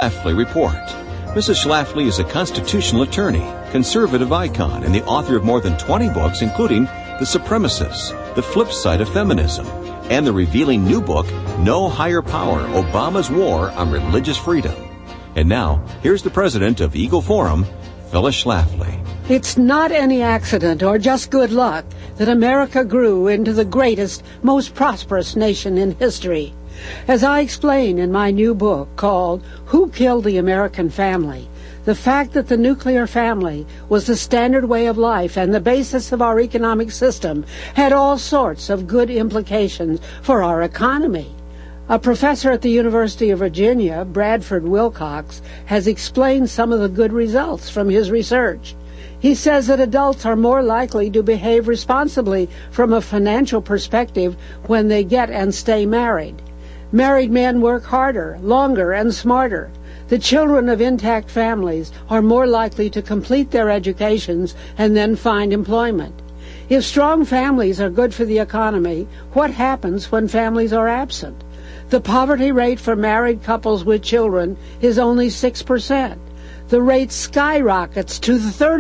Schlafly Report. Mrs. Schlafly is a constitutional attorney, conservative icon, and the author of more than 20 books, including The Supremacists, The Flip Side of Feminism, and the revealing new book, No Higher Power, Obama's War on Religious Freedom. And now, here's the president of Eagle Forum, Phyllis Schlafly. It's not any accident or just good luck that America grew into the greatest, most prosperous nation in history. As I explain in my new book called Who Killed the American Family, the fact that the nuclear family was the standard way of life and the basis of our economic system had all sorts of good implications for our economy. A professor at the University of Virginia, Bradford Wilcox, has explained some of the good results from his research. He says that adults are more likely to behave responsibly from a financial perspective when they get and stay married. Married men work harder, longer, and smarter. The children of intact families are more likely to complete their educations and then find employment. If strong families are good for the economy, what happens when families are absent? The poverty rate for married couples with children is only 6%. The rate skyrockets to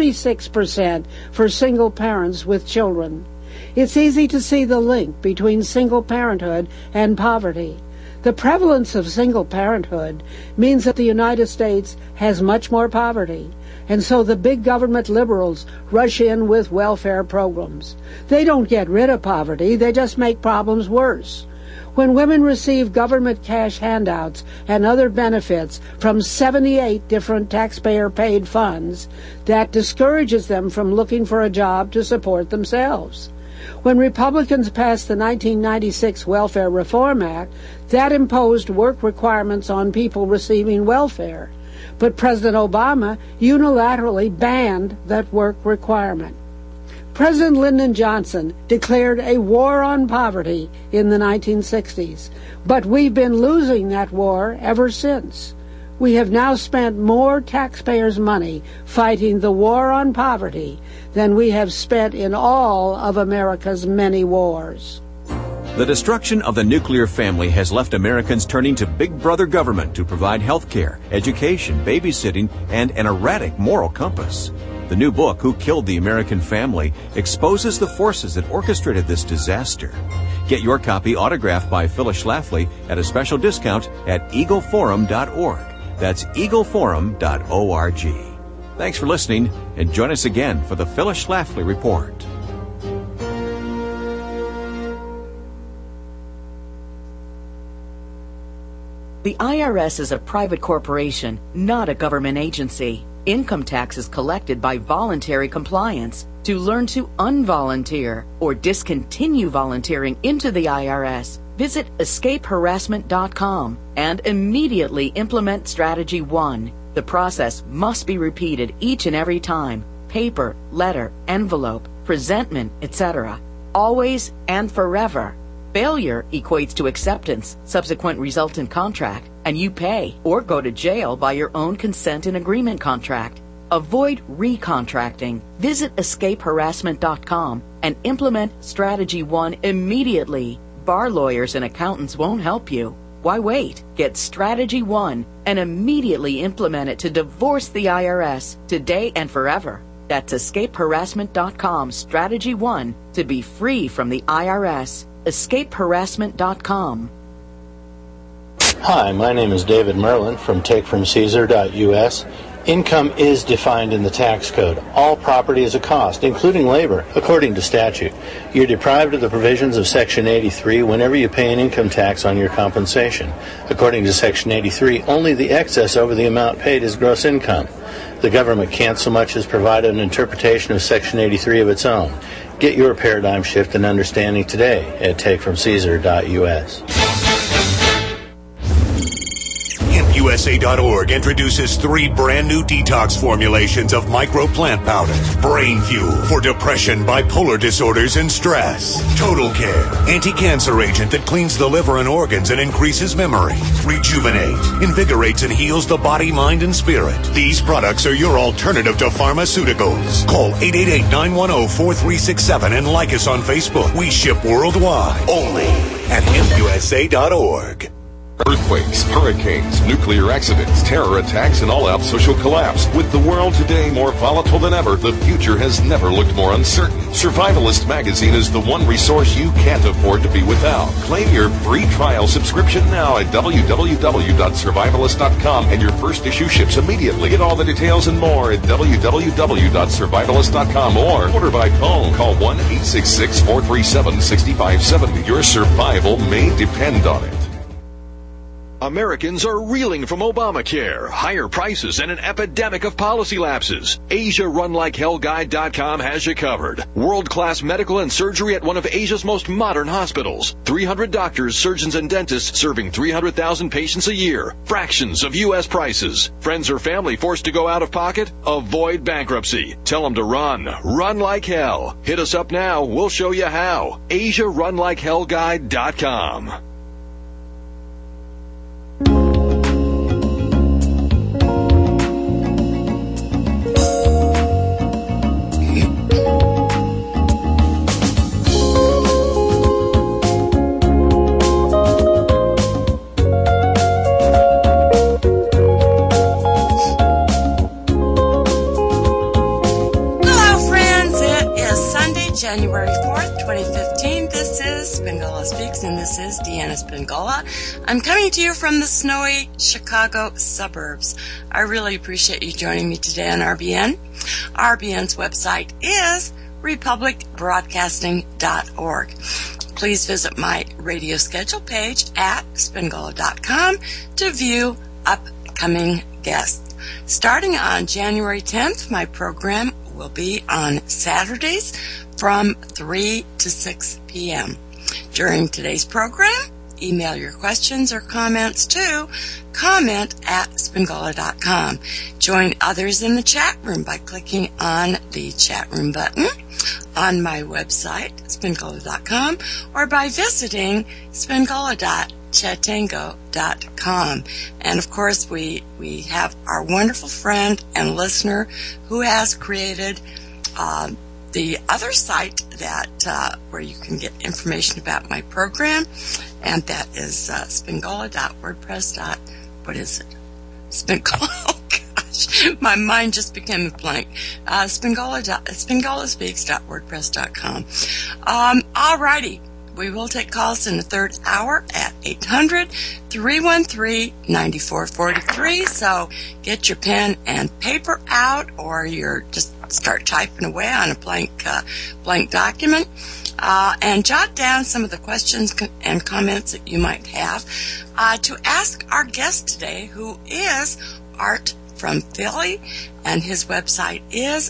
36% for single parents with children. It's easy to see the link between single parenthood and poverty. The prevalence of single parenthood means that the United States has much more poverty, and so the big government liberals rush in with welfare programs. They don't get rid of poverty, they just make problems worse. When women receive government cash handouts and other benefits from 78 different taxpayer-paid funds, that discourages them from looking for a job to support themselves. When Republicans passed the 1996 Welfare Reform Act, that imposed work requirements on people receiving welfare. But President Obama unilaterally banned that work requirement. President Lyndon Johnson declared a war on poverty in the 1960s, but we've been losing that war ever since. We have now spent more taxpayers' money fighting the war on poverty than we have spent in all of America's many wars. The destruction of the nuclear family has left Americans turning to Big Brother government to provide health care, education, babysitting, and an erratic moral compass. The new book, Who Killed the American Family, exposes the forces that orchestrated this disaster. Get your copy autographed by Phyllis Schlafly at a special discount at eagleforum.org. That's eagleforum.org. Thanks for listening, and join us again for the Phyllis Schlafly Report. The IRS is a private corporation, not a government agency. Income tax is collected by voluntary compliance. To learn to unvolunteer or discontinue volunteering into the IRS, visit escapeharassment.com and immediately implement Strategy 1. The process must be repeated each and every time. Paper, letter, envelope, presentment, etc. Always and forever. Failure equates to acceptance, subsequent resultant contract, and you pay or go to jail by your own consent and agreement contract. Avoid recontracting. Visit escapeharassment.com and implement Strategy 1 immediately. Bar lawyers and accountants won't help you. Why wait? Get Strategy 1 and immediately implement it to divorce the IRS today and forever. That's escapeharassment.com, Strategy 1, to be free from the IRS. escapeharassment.com. Hi, my name is David Merlin from takefromcaesar.us. Income is defined in the tax code. All property is a cost, including labor, according to statute. You're deprived of the provisions of Section 83 whenever you pay an income tax on your compensation. According to Section 83, only the excess over the amount paid is gross income. The government can't so much as provide an interpretation of Section 83 of its own. Get your paradigm shift and understanding today at takefromcaesar.us. USA.org introduces 3 brand new detox formulations of microplant powder. Brain Fuel for depression, bipolar disorders, and stress. Total Care, anti-cancer agent that cleans the liver and organs and increases memory. Rejuvenate, invigorates and heals the body, mind, and spirit. These products are your alternative to pharmaceuticals. Call 888-910-4367 and like us on Facebook. We ship worldwide. Only at hempusa.org. Earthquakes, hurricanes, nuclear accidents, terror attacks, and all-out social collapse. With the world today more volatile than ever, the future has never looked more uncertain. Survivalist magazine is the one resource you can't afford to be without. Claim your free trial subscription now at www.survivalist.com, and your first issue ships immediately. Get all the details and more at www.survivalist.com or order by phone. Call 1-866-437-6570. Your survival may depend on it. Americans are reeling from Obamacare, higher prices, and an epidemic of policy lapses. AsiaRunLikeHellGuide.com has you covered. World-class medical and surgery at one of Asia's most modern hospitals. 300 doctors, surgeons, and dentists serving 300,000 patients a year. Fractions of U.S. prices. Friends or family forced to go out of pocket? Avoid bankruptcy. Tell them to run. Run like hell. Hit us up now. We'll show you how. AsiaRunLikeHellGuide.com. January 4th, 2015. This is Spingola Speaks, and this is Deanna Spingola. I'm coming to you from the snowy Chicago suburbs. I really appreciate you joining me today on RBN. RBN's website is republicbroadcasting.org. Please visit my radio schedule page at spingola.com to view upcoming guests. Starting on January 10th, my program will be on Saturdays from 3 to 6 p.m. During today's program, email your questions or comments to comment@spingola.com. Join others in the chat room by clicking on the chat room button on my website, spingola.com, or by visiting spingola.chatango.com. And of course, we have our wonderful friend and listener who has created the other site that where you can get information about my program, and that is spingola.wordpress. What is it? Spingola. Oh gosh, my mind just became a blank. Spingolaspeaks.wordpress.com. Alrighty. We will take calls in the third hour at 800-313-9443. So get your pen and paper out, or you're just start typing away on a blank document, and jot down some of the questions and comments that you might have to ask our guest today, who is Art from Philly, and his website is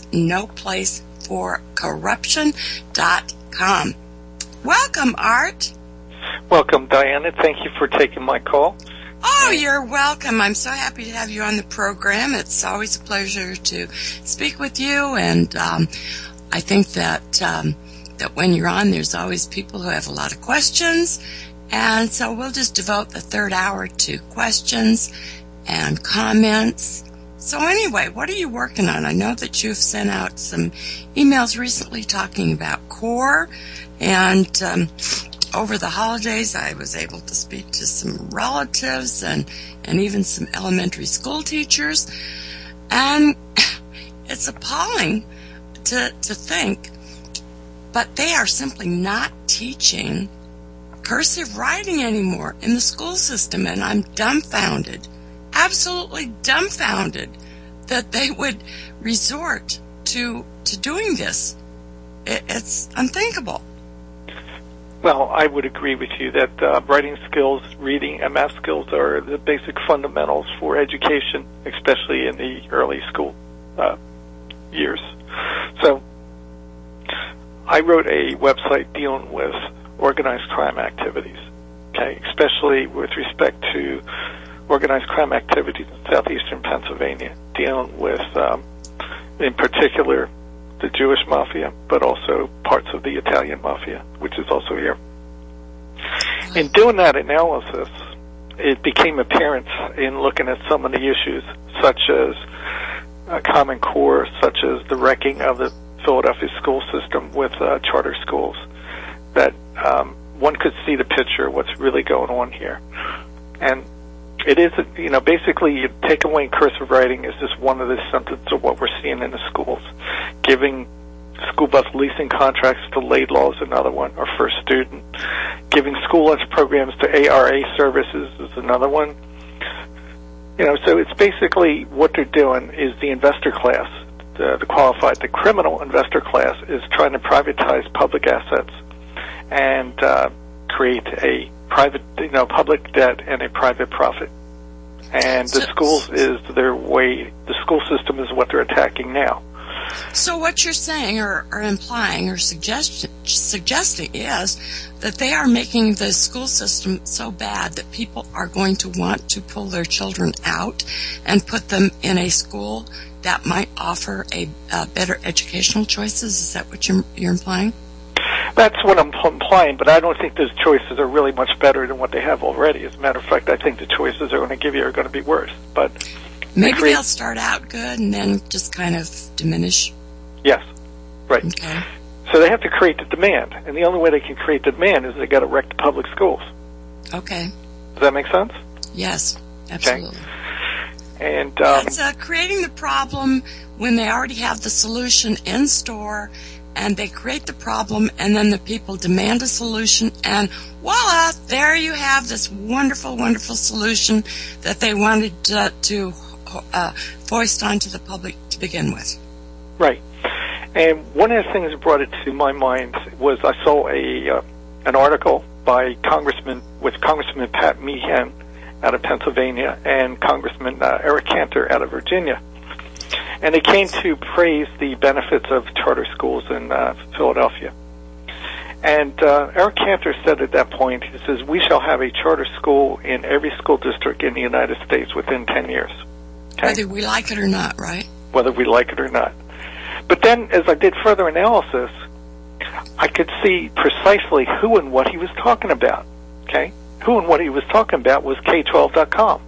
noplaceforcorruption.com. Welcome, Art. Welcome, Diana. Thank you for taking my call. Oh, you're welcome. I'm so happy to have you on the program. It's always a pleasure to speak with you, and I think that when you're on, there's always people who have a lot of questions, and so we'll just devote the third hour to questions and comments. So anyway, what are you working on? I know that you've sent out some emails recently talking about CORE, and over the holidays I was able to speak to some relatives and even some elementary school teachers, and it's appalling to think, but they are simply not teaching cursive writing anymore in the school system, and I'm dumbfounded, absolutely dumbfounded, that they would resort to doing this. It's unthinkable. Well, I would agree with you that writing skills, reading, and math skills are the basic fundamentals for education, especially in the early school years. So I wrote a website dealing with organized crime activities, okay, especially with respect to organized crime activities in southeastern Pennsylvania, dealing with, in particular, the Jewish mafia, but also parts of the Italian mafia, which is also here. In doing that analysis, it became apparent in looking at some of the issues, such as Common Core, such as the wrecking of the Philadelphia school system with charter schools, that one could see the picture of what's really going on here. And it is, basically you take away cursive writing is just one of the symptoms of what we're seeing in the schools. Giving school bus leasing contracts to Laidlaw is another one, or First Student. Giving school lunch programs to ARA Services is another one. So it's basically what they're doing is the investor class, the criminal investor class is trying to privatize public assets and create a private, public debt and a private profit. And the schools is their way, the school system is what they're attacking now. So what you're saying or implying or suggesting is that they are making the school system so bad that people are going to want to pull their children out and put them in a school that might offer a better educational choices. Is that what you're implying? That's what I'm implying, but I don't think those choices are really much better than what they have already. As a matter of fact, I think the choices they're going to give you are going to be worse. But maybe they'll start out good and then just kind of diminish. Yes, right. Okay. So they have to create the demand, and the only way they can create the demand is they got to wreck the public schools. Okay. Does that make sense? Yes, absolutely. Okay. And it's creating the problem when they already have the solution in store. And they create the problem, and then the people demand a solution, and voila, there you have this wonderful, wonderful solution that they wanted to foist onto the public to begin with. Right. And one of the things that brought it to my mind was I saw an article by Congressman Pat Meehan out of Pennsylvania and Congressman Eric Cantor out of Virginia. And they came to praise the benefits of charter schools in Philadelphia. And Eric Cantor said at that point, he says, we shall have a charter school in every school district in the United States within 10 years. Okay? Whether we like it or not, right? Whether we like it or not. But then, as I did further analysis, I could see precisely who and what he was talking about. Okay? Who and what he was talking about was K12.com.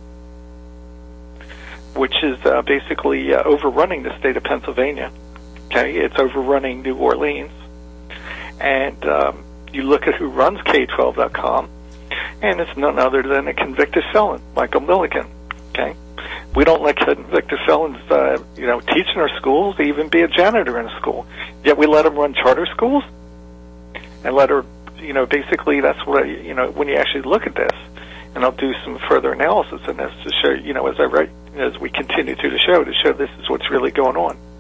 Which is basically overrunning the state of Pennsylvania. Okay, it's overrunning New Orleans, and you look at who runs K12.com, and it's none other than a convicted felon, Michael Milliken. Okay, we don't let convicted felons, teach in our schools, even be a janitor in a school. Yet we let them run charter schools, and let her, basically that's what when you actually look at this. And I'll do some further analysis in this to show, as we continue through the show, to show this is what's really going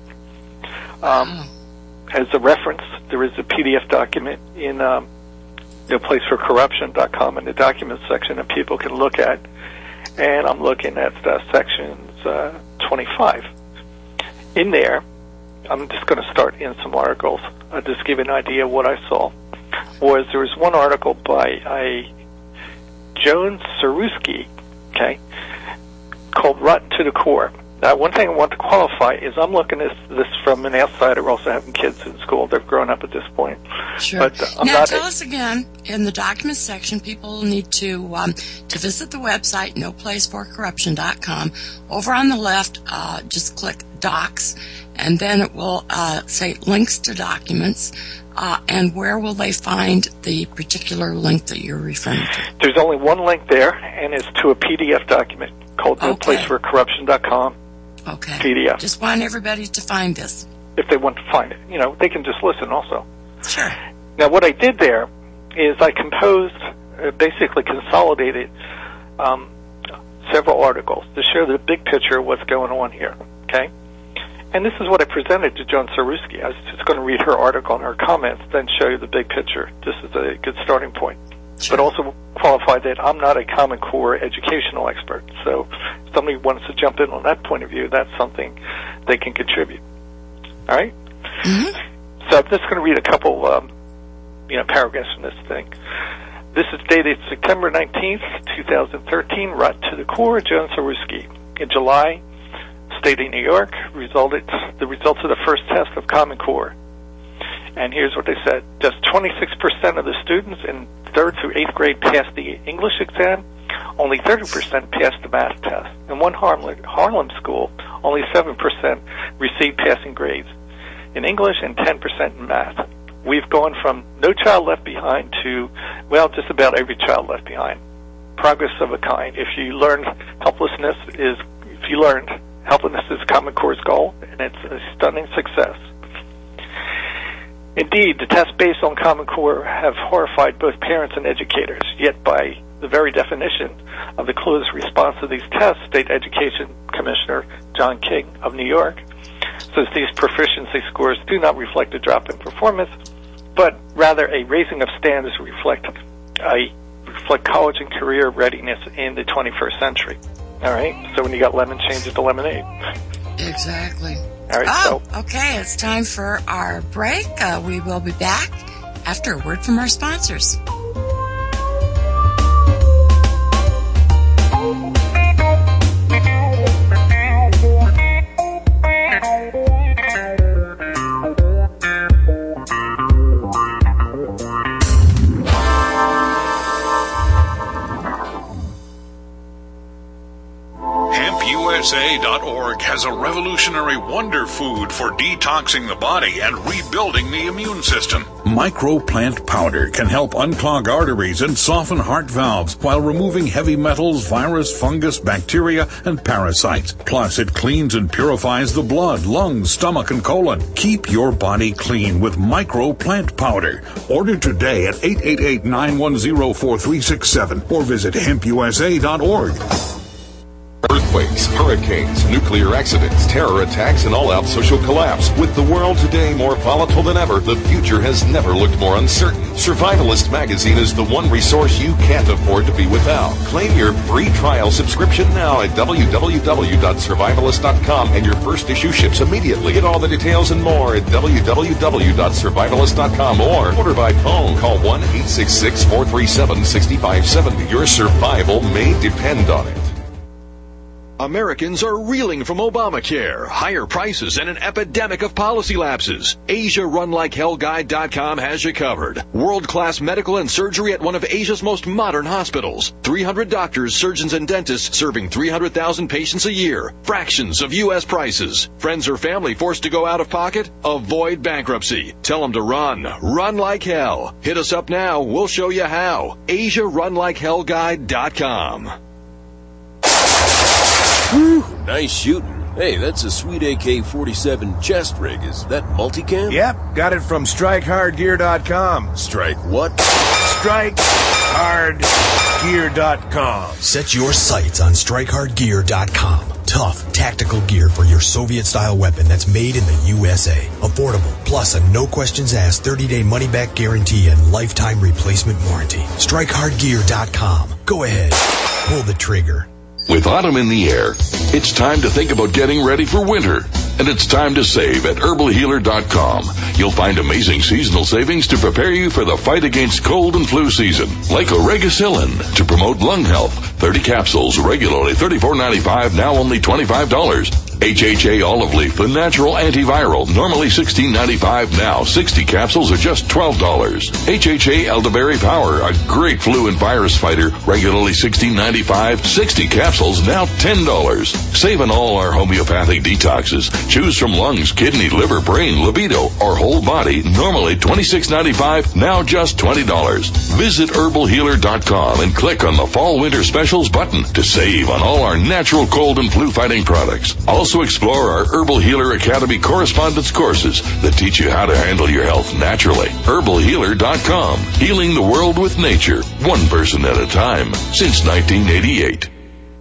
on. As a reference, there is a PDF document in placeforcorruption.com in the documents section that people can look at. And I'm looking at sections 25. In there, I'm just going to start in some articles. I'll just give you an idea of what I saw. There was one article by Joan Sarusky, okay, called Rotten to the Core. Now, one thing I want to qualify is I'm looking at this from an outsider, also having kids in school. They've grown up at this point. Sure. But, now, tell us again, in the documents section, people need to visit the website, noplaceforcorruption.com. Over on the left, just click Docs, and then it will say Links to Documents. And where will they find the particular link that you're referring to? There's only one link there, and it's to a PDF document called noplaceforcorruption.com. Okay. PDF. Just want everybody to find this. If they want to find it. They can just listen also. Sure. Now, what I did there is I composed, basically consolidated several articles to show the big picture of what's going on here. Okay? And this is what I presented to Joan Sarusky. I was just going to read her article and her comments, then show you the big picture. This is a good starting point. Sure. But also qualify that I'm not a Common Core educational expert. So if somebody wants to jump in on that point of view, that's something they can contribute. All right? Mm-hmm. So I'm just going to read a couple paragraphs from this thing. This is dated September 19th, 2013, Rotten to the Core, Joan Sarusky. In July, state of New York the results of the first test of Common Core. And here's what they said. Just 26% of the students in 3rd through 8th grade passed the English exam. Only 30% passed the math test. In one Harlem school, only 7% received passing grades in English and 10% in math. We've gone from no child left behind to, just about every child left behind. progress of a kind. If you learned helplessness is Common Core's goal, and it's a stunning success. Indeed, the tests based on Common Core have horrified both parents and educators, yet by the very definition of the closed response to these tests, State Education Commissioner John King of New York says these proficiency scores do not reflect a drop in performance, but rather a raising of standards reflect college and career readiness in the 21st century. All right? So when you got lemon, change it to lemonade. Exactly. All right, okay, it's time for our break. We will be back after a word from our sponsors. HempUSA.org has a revolutionary wonder food for detoxing the body and rebuilding the immune system. Microplant powder can help unclog arteries and soften heart valves while removing heavy metals, virus, fungus, bacteria, and parasites. Plus, it cleans and purifies the blood, lungs, stomach, and colon. Keep your body clean with Microplant powder. Order today at 888-910-4367 or visit HempUSA.org. Earthquakes, hurricanes, nuclear accidents, terror attacks, and all-out social collapse. With the world today more volatile than ever, the future has never looked more uncertain. Survivalist Magazine is the one resource you can't afford to be without. Claim your free trial subscription now at www.survivalist.com, and your first issue ships immediately. Get all the details and more at www.survivalist.com or order by phone. Call 1-866-437-6570. Your survival may depend on it. Americans are reeling from Obamacare, higher prices, and an epidemic of policy lapses. AsiaRunLikeHellGuide.com has you covered. World-class medical and surgery at one of Asia's most modern hospitals. 300 doctors, surgeons, and dentists serving 300,000 patients a year. Fractions of U.S. prices. Friends or family forced to go out of pocket? Avoid bankruptcy. Tell them to run. Run like hell. Hit us up now. We'll show you how. AsiaRunLikeHellGuide.com. Whew, nice shooting. Hey, that's a sweet AK-47 chest rig. Is that multicam? Yep, got it from StrikeHardGear.com. Strike what? StrikeHardGear.com. Set your sights on StrikeHardGear.com. Tough, tactical gear for your Soviet-style weapon that's made in the USA. Affordable, plus a no-questions-asked 30-day money-back guarantee and lifetime replacement warranty. StrikeHardGear.com. Go ahead, pull the trigger. With autumn in the air, it's time to think about getting ready for winter. And it's time to save at HerbalHealer.com. You'll find amazing seasonal savings to prepare you for the fight against cold and flu season. Like Oregacillin to promote lung health. 30 capsules, regularly $34.95, now only $25. HHA Olive Leaf, the natural antiviral, normally $16.95, now 60 capsules are just $12. HHA Elderberry Power, a great flu and virus fighter, regularly $16.95, 60 capsules, now $10. Save on all our homeopathic detoxes. Choose from lungs, kidney, liver, brain, libido, or whole body, normally $26.95, now just $20. Visit HerbalHealer.com and click on the Fall Winter Specials button to save on all our natural cold and flu fighting products. Also explore our Herbal Healer Academy correspondence courses that teach you how to handle your health naturally. HerbalHealer.com. Healing the world with nature, one person at a time, since 1988.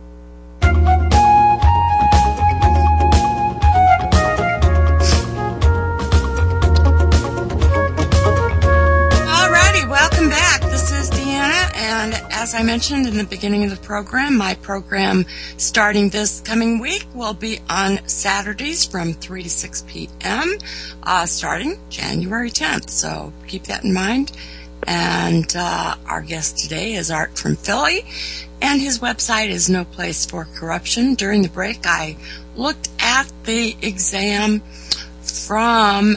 As I mentioned in the beginning of the program, my program starting this coming week will be on Saturdays from 3 to 6 p.m. Starting January 10th. So keep that in mind. And our guest today is Art from Philly, and his website is No Place for Corruption. During the break, I looked at the exam from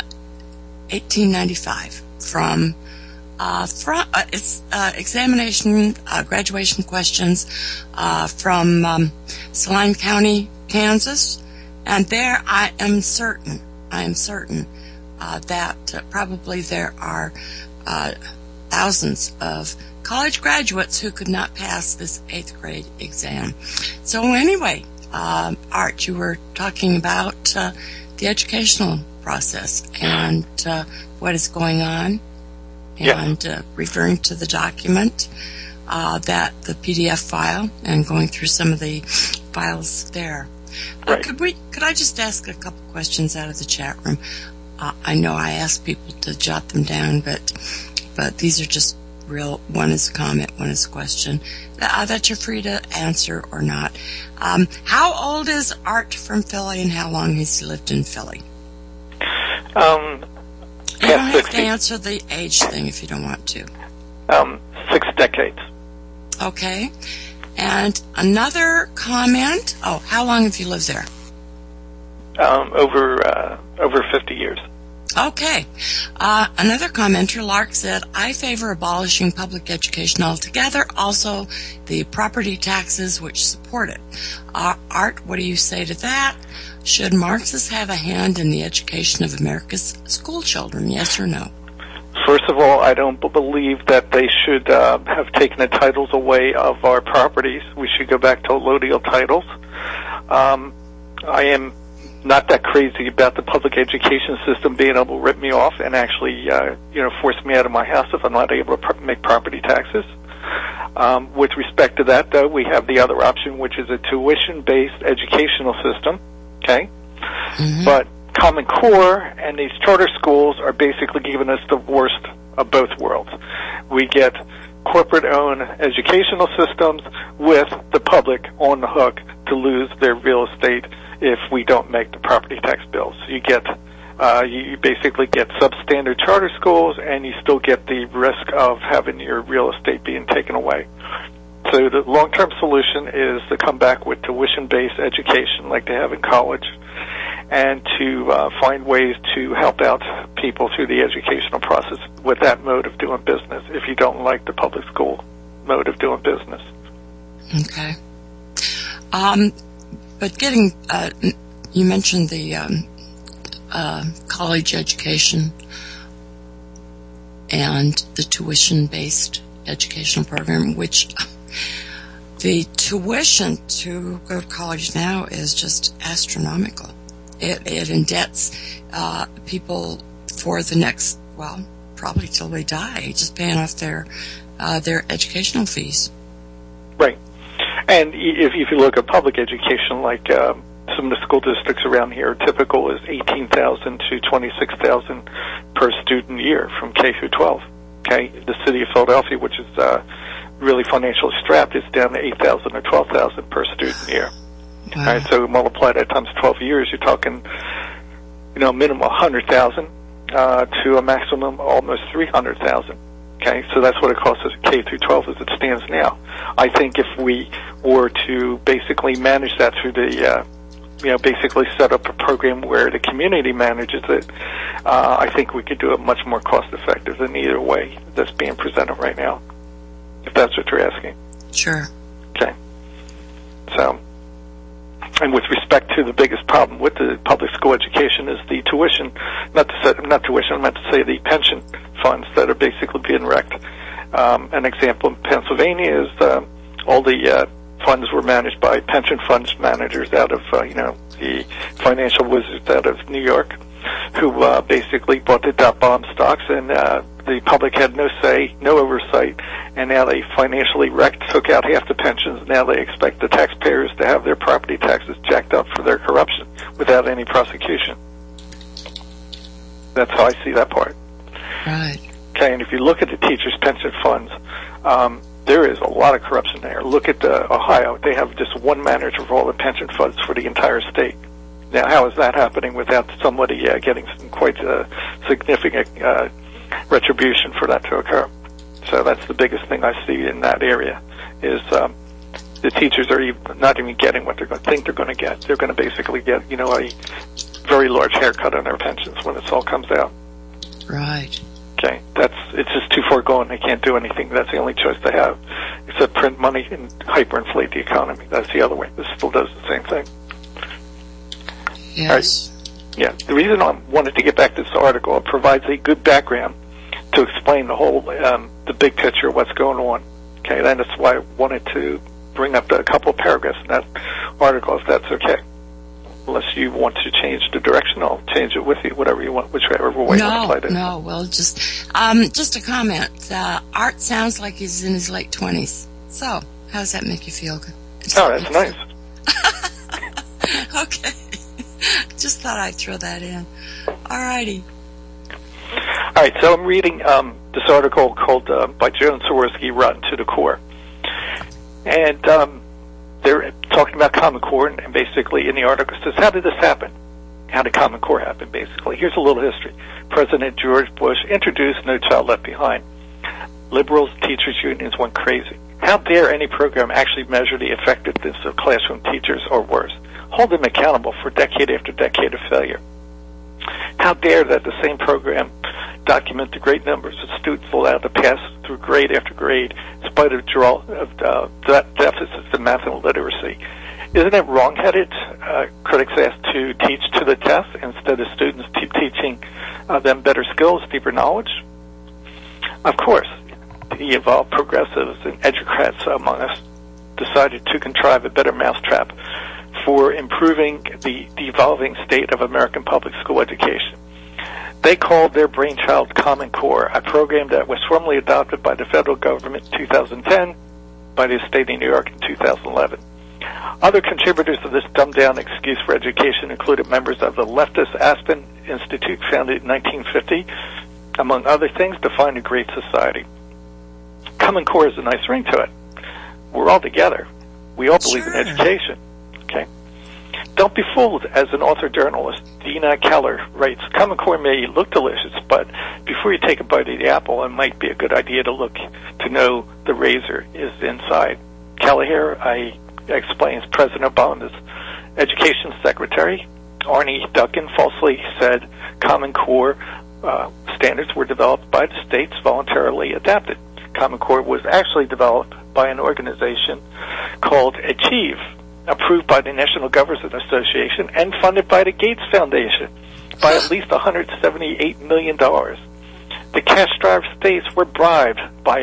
1895 from it's examination, graduation questions from Saline County, Kansas, and there I am certain that probably there are thousands of college graduates who could not pass this 8th grade exam. So anyway, Art, you were talking about the educational process and what is going on, and referring to the document, that the PDF file, and going through some of the files there. Right. Could I just ask a couple questions out of the chat room? I know I asked people to jot them down, but these are just real. One is a comment, one is a question that you're free to answer or not. How old is Art from Philly, and how long has he lived in Philly? You don't have to answer the age thing if you don't want to. 6 decades. Okay. And another comment. Oh, how long have you lived there? Over 50 years. Okay. Another commenter, Lark, said, I favor abolishing public education altogether. Also, the property taxes which support it. Art, what do you say to that? Should Marxists have a hand in the education of America's school children? Yes or no? First of all, I don't believe that they should have taken the titles away of our properties. We should go back to allodial titles. I am not that crazy about the public education system being able to rip me off and actually, force me out of my house if I'm not able to make property taxes. With respect to that, though, we have the other option, which is a tuition-based educational system. Okay, but Common Core and these charter schools are basically giving us the worst of both worlds. We get corporate-owned educational systems with the public on the hook to lose their real estate if we don't make the property tax bills. You get, you basically get substandard charter schools, and you still get the risk of having your real estate being taken away. So the long-term solution is to come back with tuition-based education like they have in college, and to find ways to help out people through the educational process with that mode of doing business if you don't like the public school mode of doing business. Okay. But getting, you mentioned the college education and the tuition-based educational program, which the tuition to go to college now is just astronomical. It indebts people for the next, probably till they die, just paying off their educational fees. Right. And if you look at public education, like some of the school districts around here, typical is $18,000 to $26,000 per student year from K through 12. Okay, the city of Philadelphia, which is really financially strapped, is down to $8,000 or $12,000 per student year. Wow. All right, so multiply that times 12 years, you're talking, minimum $100,000 to a maximum almost $300,000. Okay, so that's what it costs us K through 12 as it stands now. I think if we were to basically manage that through the, basically set up a program where the community manages it, I think we could do it much more cost effective than either way that's being presented right now, if that's what you're asking. Sure. Okay. So, and with respect to the biggest problem with the public school education is the tuition, not tuition, I meant to say the pension funds that are basically being wrecked. An example in Pennsylvania is all the funds were managed by pension funds managers out of, the financial wizards out of New York, who basically bought the dot-bomb stocks, and the public had no say, no oversight, and now they financially wrecked, took out half the pensions. Now they expect the taxpayers to have their property taxes jacked up for their corruption without any prosecution. That's how I see that part. Right. Okay, and if you look at the teachers' pension funds, there is a lot of corruption there. Look at Ohio. They have just one manager for all the pension funds for the entire state. Now, how is that happening without somebody getting some quite significant retribution for that to occur? So that's the biggest thing I see in that area is the teachers are not even getting what they're going to think they're going to get. They're going to basically get, a very large haircut on their pensions when this all comes out. Right. Okay, it's just too far gone. They can't do anything. That's the only choice they have, except print money and hyperinflate the economy. That's the other way. This still does the same thing. Yes. Right. Yeah. The reason I wanted to get back to this article, it provides a good background to explain the whole, the big picture of what's going on. Okay, and that's why I wanted to bring up a couple of paragraphs in that article, if that's okay. Unless you want to change the direction, I'll change it with you, whatever you want, whichever way you want to play it. No, well, just a comment. Art sounds like he's in his late 20s. So, how does that make you feel? Oh, that's nice. Okay. Just thought I'd throw that in. All righty. All right, so I'm reading this article called by Joan Sawarsky, Rotten to the Core. And they're talking about Common Core, and basically in the article it says, how did this happen? How did Common Core happen, basically? Here's a little history. President George Bush introduced No Child Left Behind. Liberals, teachers' unions went crazy. How dare any program actually measure the effectiveness of classroom teachers, or worse, hold them accountable for decade after decade of failure? How dare that the same program document the great numbers of students allowed to pass through grade after grade in spite of deficits in math and literacy? Isn't it wrong-headed, critics asked, to teach to the test instead of students teaching them better skills, deeper knowledge? Of course, the evolved progressives and educrats among us decided to contrive a better mousetrap for improving the devolving state of American public school education. They called their brainchild Common Core, a program that was formally adopted by the federal government in 2010, by the state of New York in 2011. Other contributors to this dumbed-down excuse for education included members of the leftist Aspen Institute, founded in 1950, among other things, to find a great society. Common Core has a nice ring to it. We're all together. We all believe in education. Okay? Don't be fooled, as an author-journalist, Dina Keller writes, Common Core may look delicious, but before you take a bite of the apple, it might be a good idea to know the razor is inside. Kelleher explains President Obama's education secretary, Arnie Duncan, falsely said Common Core standards were developed by the states, voluntarily adapted. Common Core was actually developed by an organization called Achieve, approved by the National Governors Association and funded by the Gates Foundation by at least $178 million. The cash-starved states were bribed by a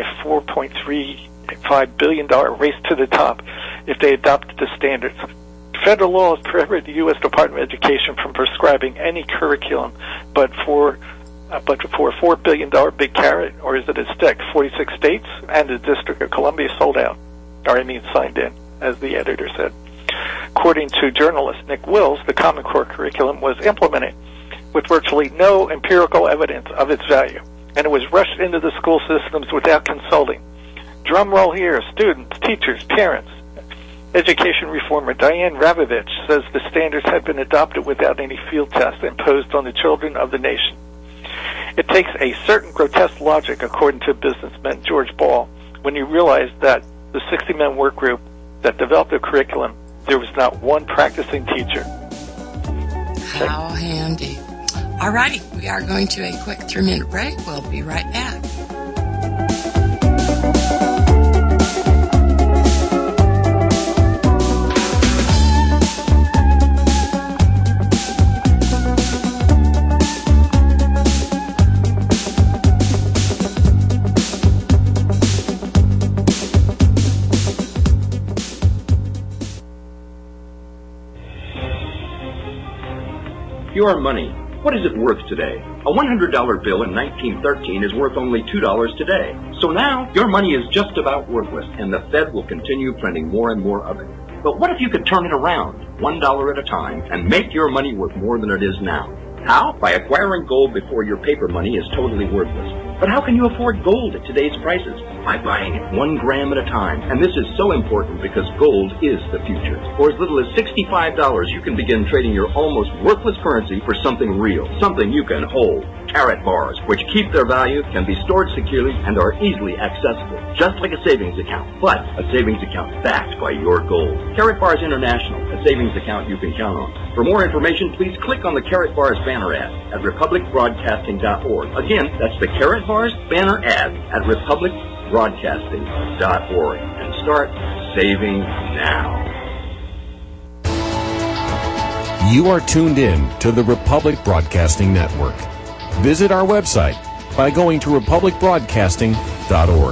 $4.35 billion race to the top if they adopted the standards. Federal laws prohibit the U.S. Department of Education from prescribing any curriculum but for a $4 billion big carrot, or is it a stick? 46 states and the District of Columbia signed in, as the editor said. According to journalist Nick Wills, the Common Core curriculum was implemented with virtually no empirical evidence of its value, and it was rushed into the school systems without consulting. Drum roll here, students, teachers, parents. Education reformer Diane Ravitch says the standards had been adopted without any field tests imposed on the children of the nation. It takes a certain grotesque logic, according to businessman George Ball, when you realize that the 60-man work group that developed the curriculum, there was not one practicing teacher. How handy. All righty, we are going to a quick 3-minute break. We'll be right back. Your money. What is it worth today? A $100 bill in 1913 is worth only $2 today. So now, your money is just about worthless, and the Fed will continue printing more and more of it. But what if you could turn it around, $1 at a time, and make your money worth more than it is now? How? By acquiring gold before your paper money is totally worthless. But how can you afford gold at today's prices? By buying it 1 gram at a time. And this is so important because gold is the future. For as little as $65, you can begin trading your almost worthless currency for something real, something you can hold. Carat bars, which keep their value, can be stored securely and are easily accessible, just like a savings account, but a savings account backed by your gold. Carat Bars International, a savings account you can count on. For more information, please click on the Carat Bars banner ad at republicbroadcasting.org. Again, that's the Carat Bars banner ad at republicbroadcasting.org. And start saving now. You are tuned in to the Republic Broadcasting Network. Visit our website, by going to republicbroadcasting.org.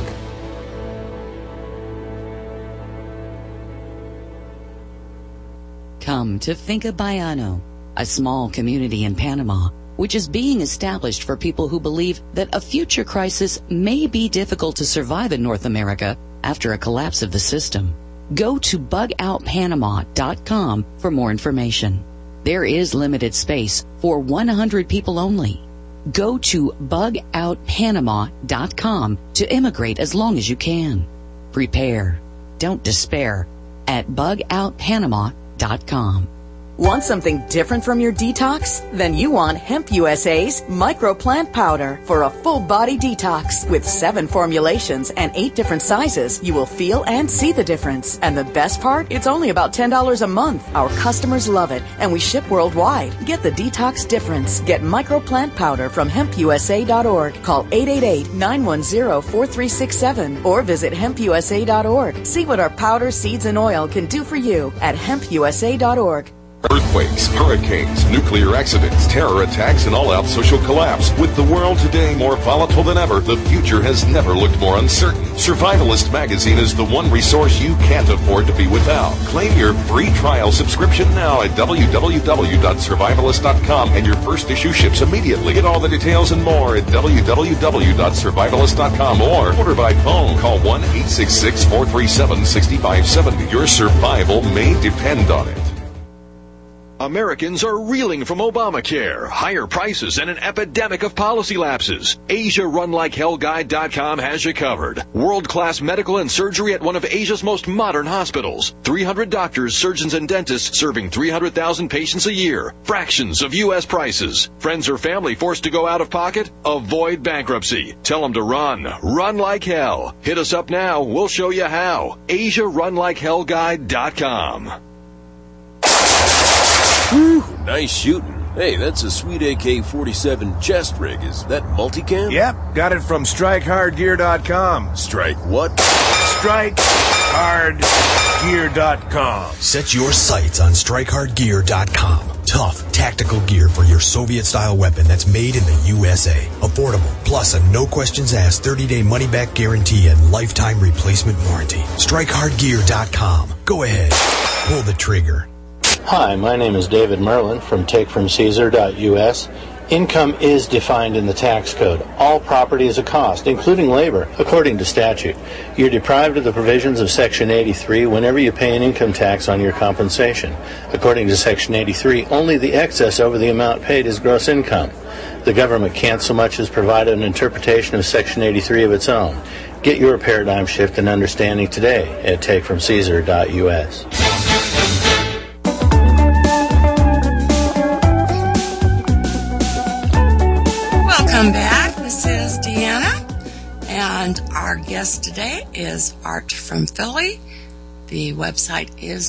Come to Finca Baiano, a small community in Panama, which is being established for people who believe that a future crisis may be difficult to survive in North America after a collapse of the system. Go to bugoutpanama.com for more information. There is limited space for 100 people only. Go to bugoutpanama.com to immigrate as long as you can. Prepare. Don't despair at bugoutpanama.com. Want something different from your detox? Then you want Hemp USA's microplant powder for a full body detox. With 7 formulations and 8 different sizes, you will feel and see the difference. And the best part, it's only about $10 a month. Our customers love it, and we ship worldwide. Get the detox difference. Get microplant powder from hempusa.org. Call 888-910-4367 or visit hempusa.org. See what our powder, seeds, and oil can do for you at hempusa.org. Earthquakes, hurricanes, nuclear accidents, terror attacks, and all-out social collapse. With the world today more volatile than ever, the future has never looked more uncertain. Survivalist Magazine is the one resource you can't afford to be without. Claim your free trial subscription now at www.survivalist.com, and your first issue ships immediately. Get all the details and more at www.survivalist.com or order by phone. Call 1-866-437-6570. Your survival may depend on it. Americans are reeling from Obamacare, higher prices, and an epidemic of policy lapses. AsiaRunLikeHellGuide.com has you covered. World-class medical and surgery at one of Asia's most modern hospitals. 300 doctors, surgeons, and dentists serving 300,000 patients a year. Fractions of U.S. prices. Friends or family forced to go out of pocket? Avoid bankruptcy. Tell them to run. Run like hell. Hit us up now. We'll show you how. AsiaRunLikeHellGuide.com. Whew, nice shooting. Hey, that's a sweet AK-47 chest rig. Is that multicam? Yep, got it from StrikeHardGear.com. Strike what? StrikeHardGear.com. Set your sights on StrikeHardGear.com. Tough, tactical gear for your Soviet-style weapon that's made in the USA. Affordable, plus a no-questions-asked 30-day money-back guarantee and lifetime replacement warranty. StrikeHardGear.com. Go ahead. Pull the trigger. Hi, my name is David Merlin from TakeFromCaesar.us. Income is defined in the tax code. All property is a cost, including labor, according to statute. You're deprived of the provisions of Section 83 whenever you pay an income tax on your compensation. According to Section 83, only the excess over the amount paid is gross income. The government can't so much as provide an interpretation of Section 83 of its own. Get your paradigm shift and understanding today at TakeFromCaesar.us. Welcome back. This is Deanna, and our guest today is Art from Philly. The website is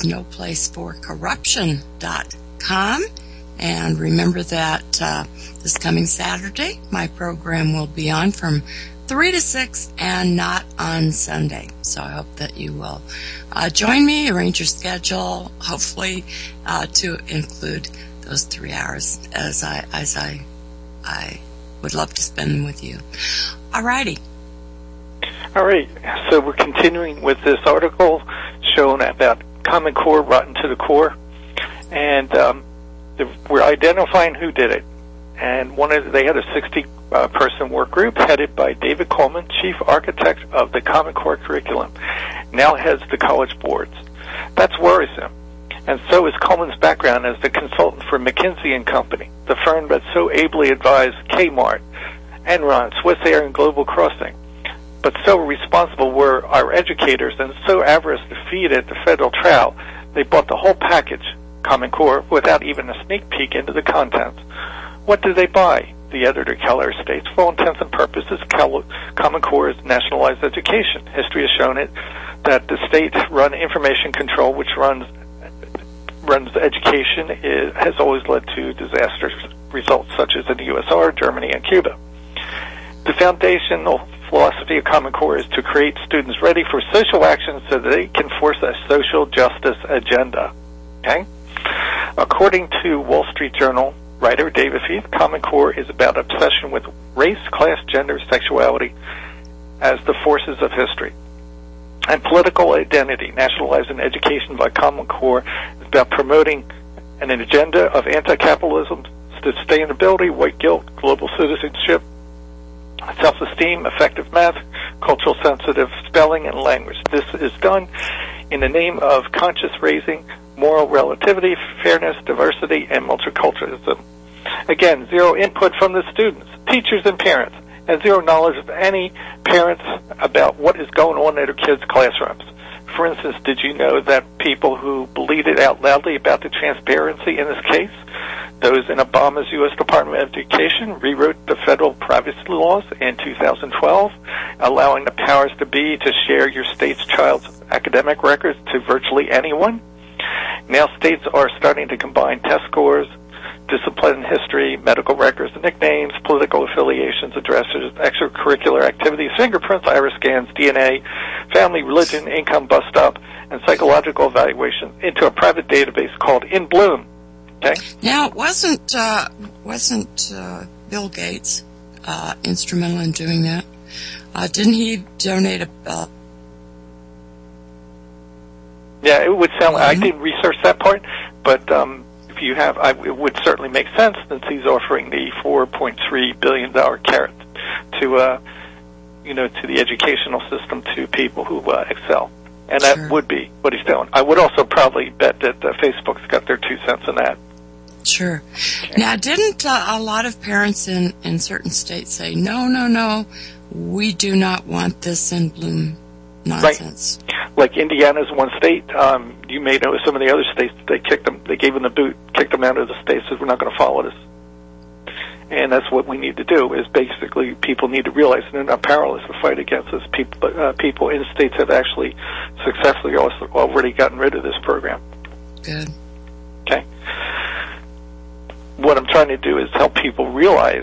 noplaceforcorruption.com. And remember that this coming Saturday, my program will be on from 3 to 6 and not on Sunday. So I hope that you will join me, arrange your schedule, hopefully to include those 3 hours as I would love to spend them with you. All righty. All right. So we're continuing with this article showing about Common Core rotten to the core, and we're identifying who did it. And they had a 60-person work group headed by David Coleman, chief architect of the Common Core curriculum, now heads the college boards. That's worrisome. And so is Coleman's background as the consultant for McKinsey & Company, the firm that so ably advised Kmart, Enron, Swiss Air, and Global Crossing. But so responsible were our educators and so avarice to feed at the federal trial, they bought the whole package, Common Core, without even a sneak peek into the contents. What did they buy? The editor Keller states, for all intents and purposes, Common Core is nationalized education. History has shown it that the state-run information control, which runs education, has always led to disastrous results, such as in the USSR, Germany, and Cuba. The foundational philosophy of Common Core is to create students ready for social action so that they can force a social justice agenda. Okay? According to Wall Street Journal, writer David Feith, Common Core is about obsession with race, class, gender, sexuality as the forces of history. And political identity, nationalized in education by Common Core, is about promoting an agenda of anti-capitalism, sustainability, white guilt, global citizenship, self-esteem, effective math, cultural sensitive spelling and language. This is done in the name of conscious raising, moral relativity, fairness, diversity, and multiculturalism. Again, zero input from the students, teachers, and parents, and zero knowledge of any parents about what is going on in their kids' classrooms. For instance, did you know that people who bleated out loudly about the transparency in this case, those in Obama's U.S. Department of Education, rewrote the federal privacy laws in 2012, allowing the powers to be to share your state's child's academic records to virtually anyone? Now states are starting to combine test scores, discipline history, medical records, nicknames, political affiliations, addresses, extracurricular activities, fingerprints, iris scans, DNA, family, religion, income, bus stop, and psychological evaluation into a private database called In Bloom. Okay. Now, wasn't Bill Gates instrumental in doing that? Didn't he donate a? Yeah, it would sound. I didn't research that part, but if you have, it would certainly make sense since he's offering the $4.3 billion carrot to, to the educational system to people who excel, and Sure. that would be what he's doing. I would also probably bet that Facebook's got their 2 cents in that. Sure. Now, didn't a lot of parents in certain states say, no, we do not want this In Bloom nonsense? Right. Like Indiana's one state. You may know some of the other states, they kicked them. They gave them the boot, kicked them out of the state, said we're not going to follow this. And that's what we need to do. Is basically people need to realize they're not powerless to fight against this. People in states have actually successfully also already gotten rid of this program. Good. Okay. What I'm trying to do is help people realize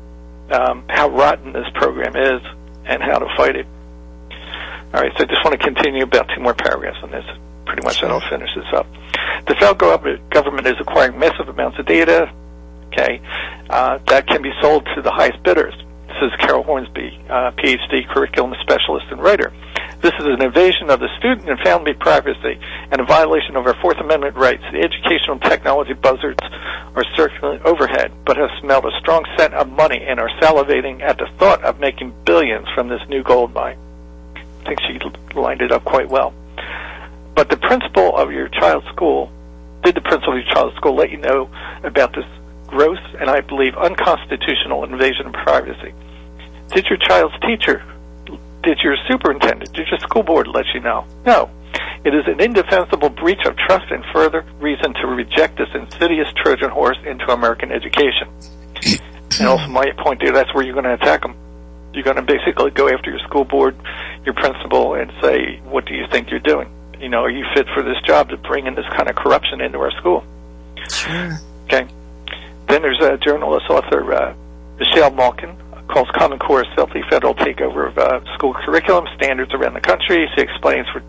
how rotten this program is and how to fight it. All right, so I just want to continue about 2 more paragraphs on this. Pretty much that'll finish this up. The federal government is acquiring massive amounts of data, okay, that can be sold to the highest bidders. This is Carol Hornsby, PhD, curriculum specialist and writer. This is an invasion of the student and family privacy and a violation of our Fourth Amendment rights. The educational technology buzzards are circulating overhead, but have smelled a strong scent of money and are salivating at the thought of making billions from this new gold mine. I think she lined it up quite well. But the principal of your child's school, let you know about this gross and I believe unconstitutional invasion of privacy? Did your child's teacher, did your superintendent, did your school board let you know? No. It is an indefensible breach of trust and further reason to reject this insidious Trojan horse into American education. And also my point there, that's where you're going to attack them. You're going to basically go after your school board, your principal, and say, what do you think you're doing? Are you fit for this job to bring in this kind of corruption into our school? Sure. Okay. Then there's a journalist, author, Michelle Malkin, calls Common Core a stealthy federal takeover of school curriculum standards around the country. She explains for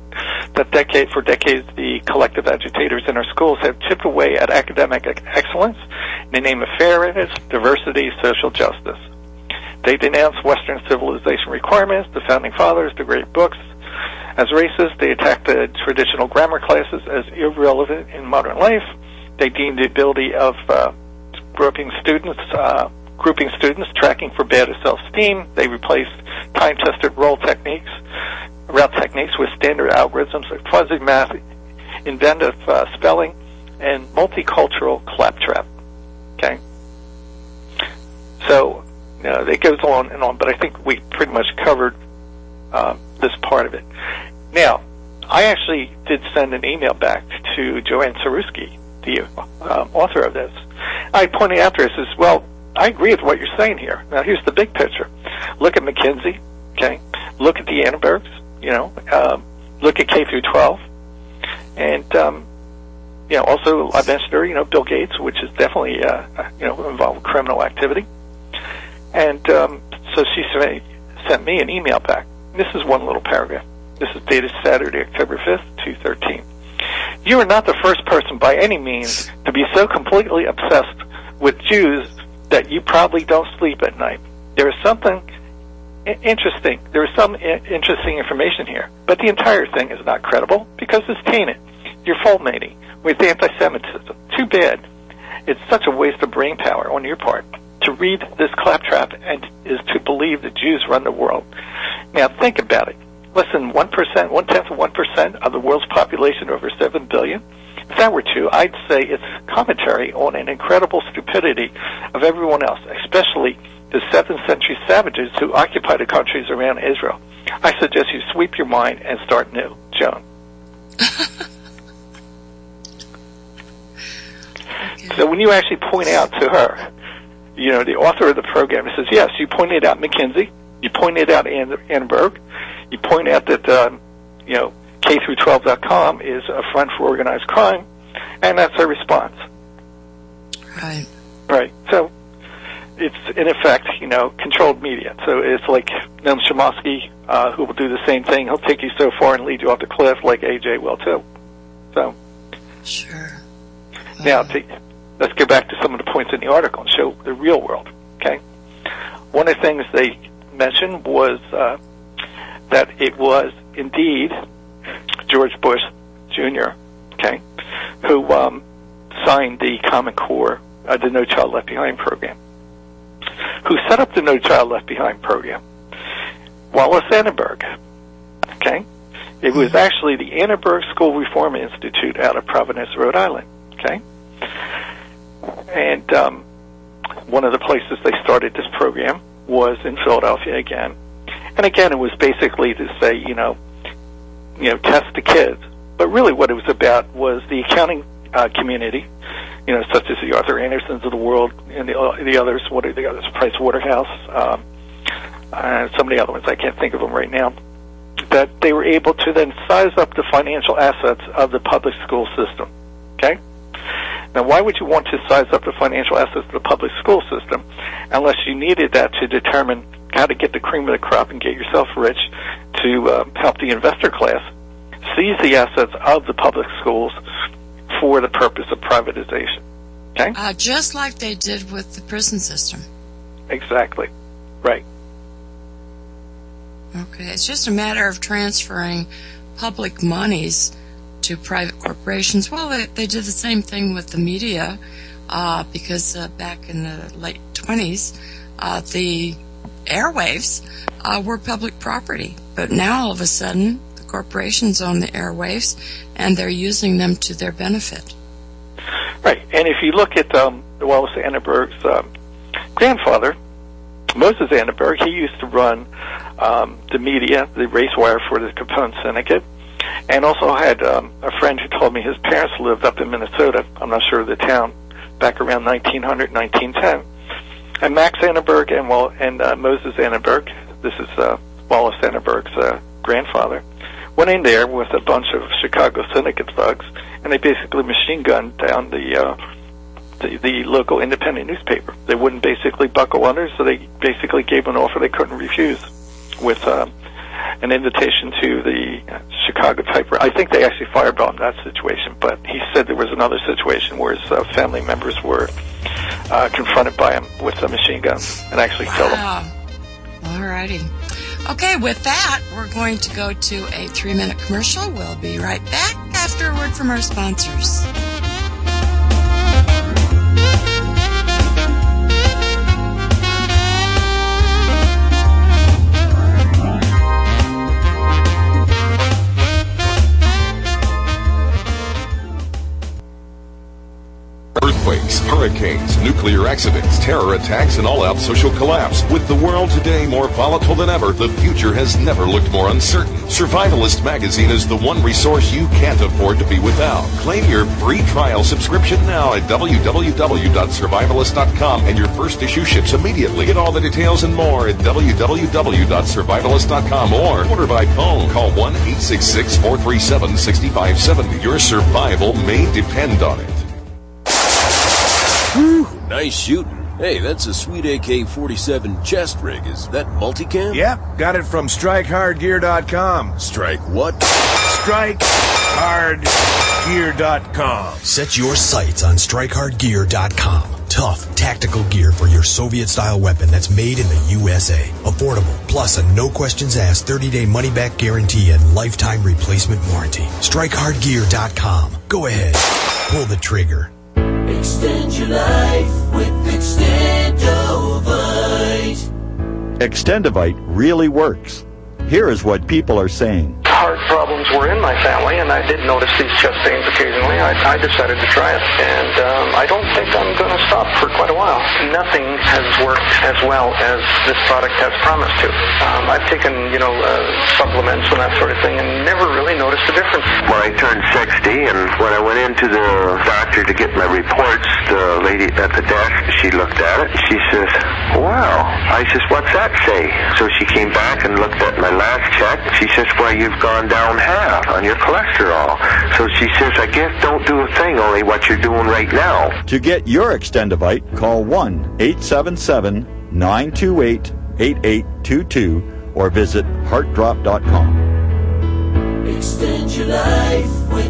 decades, the collective agitators in our schools have chipped away at academic excellence in the name of fairness, diversity, social justice. They denounce Western civilization requirements, the Founding Fathers, the great books, as racist. They attack the traditional grammar classes as irrelevant in modern life. They deem the ability of grouping students, tracking for bad self-esteem. They replace time-tested route techniques with standard algorithms like fuzzy math, inventive spelling, and multicultural claptrap. Okay? So, it goes on and on, but I think we pretty much covered this part of it. Now, I actually did send an email back to Joanne Saruski, the author of this. I pointed out to her, I says, well, I agree with what you're saying here. Now, here's the big picture. Look at McKinsey, okay? Look at the Annenbergs, look at K through 12. And, also I mentioned her, Bill Gates, which is definitely, involved with criminal activity. And so she sent me an email back. This is one little paragraph. This is dated Saturday, October 5th, 2013. You are not the first person by any means to be so completely obsessed with Jews that you probably don't sleep at night. There is something interesting. There is some interesting information here, but the entire thing is not credible because it's tainted. You're fulminating with anti-Semitism. Too bad. It's such a waste of brain power on your part to read this claptrap and is to believe that Jews run the world. Now think about it. Less than 1%, 0.1% of the world's population, over 7 billion. If that were true, I'd say it's commentary on an incredible stupidity of everyone else, especially the 7th century savages who occupied the countries around Israel. I suggest you sweep your mind and start new. Joan. So when you actually point out to her, you know, the author of the program, it says, yes, you pointed out McKinsey, you pointed out Annenberg, you point out that, you know, K-12.com is a front for organized crime, and that's her response. Right. Right. So it's, in effect, you know, controlled media. So it's like Noam Chomsky, who will do the same thing. He'll take you so far and lead you off the cliff like AJ will, too. So. Sure. Now, let's go back to some of the points in the article and show the real world, okay? One of the things they mentioned was that it was indeed George Bush Jr., okay, who signed the Common Core, the No Child Left Behind program. Who set up the No Child Left Behind program? Wallace Annenberg, okay? It was actually the Annenberg School Reform Institute out of Providence, Rhode Island, okay? And one of the places they started this program was in Philadelphia again. And again, it was basically to say, you know, test the kids. But really what it was about was the accounting community, you know, such as the Arthur Andersons of the world and the others, what are the others, Price Waterhouse, some of the other ones, I can't think of them right now, that they were able to then size up the financial assets of the public school system, okay? Now, why would you want to size up the financial assets of the public school system unless you needed that to determine how to get the cream of the crop and get yourself rich to help the investor class seize the assets of the public schools for the purpose of privatization? Okay? Just like they did with the prison system. Exactly. Right. Okay. It's just a matter of transferring public monies to private corporations. Well, they did the same thing with the media because back in the late 20s, the airwaves were public property. But now, all of a sudden, the corporations own the airwaves, and they're using them to their benefit. Right. And if you look at Wallace Annenberg's grandfather, Moses Annenberg, he used to run the media, the race wire for the Capone Syndicate, and also had a friend who told me his parents lived up in Minnesota. I'm not sure of the town, back around 1900, 1910. And Max Annenberg and Moses Annenberg, this is Wallace Annenberg's grandfather, went in there with a bunch of Chicago syndicate thugs, and they basically machine gunned down the local independent newspaper. They wouldn't basically buckle under, so they basically gave an offer they couldn't refuse with an invitation to the Chicago typer. I think they actually firebombed that situation, but he said there was another situation where his family members were confronted by him with a machine gun and actually killed him. All righty. Okay, with that, we're going to go to a 3-minute commercial. We'll be right back after a word from our sponsors. Earthquakes, hurricanes, nuclear accidents, terror attacks, and all-out social collapse. With the world today more volatile than ever, the future has never looked more uncertain. Survivalist Magazine is the one resource you can't afford to be without. Claim your free trial subscription now at www.survivalist.com, and your first issue ships immediately. Get all the details and more at www.survivalist.com or order by phone. Call 1-866-437-6570. Your survival may depend on it. Whew, nice shooting. Hey, that's a sweet AK-47 chest rig. Is that multicam? Yep, got it from StrikeHardGear.com. Strike what? Strike StrikeHardGear.com. Set your sights on StrikeHardGear.com. Tough, tactical gear for your Soviet-style weapon that's made in the USA. Affordable, plus a no-questions-asked 30-day money-back guarantee and lifetime replacement warranty. StrikeHardGear.com. Go ahead. Pull the trigger. Extend your life with Extendovite. Extendovite really works. Here is what people are saying. Heart problems were in my family, and I did notice these chest pains occasionally. I decided to try it, and I don't think I'm going to stop for quite a while. Nothing has worked as well as this product has promised to. I've taken, supplements and that sort of thing, and never really noticed a difference. Well, I turned 60, and when I went into the doctor to get my reports, the lady at the desk, she looked at it, and she says, "Wow." I says, "What's that say?" So she came back and looked at my last check. She says, "Well, you've gone down half on your cholesterol." So she says, "I guess don't do a thing, only what you're doing right now." To get your Extendovite, call 1-877-928-8822 or visit heartdrop.com. Extend your life with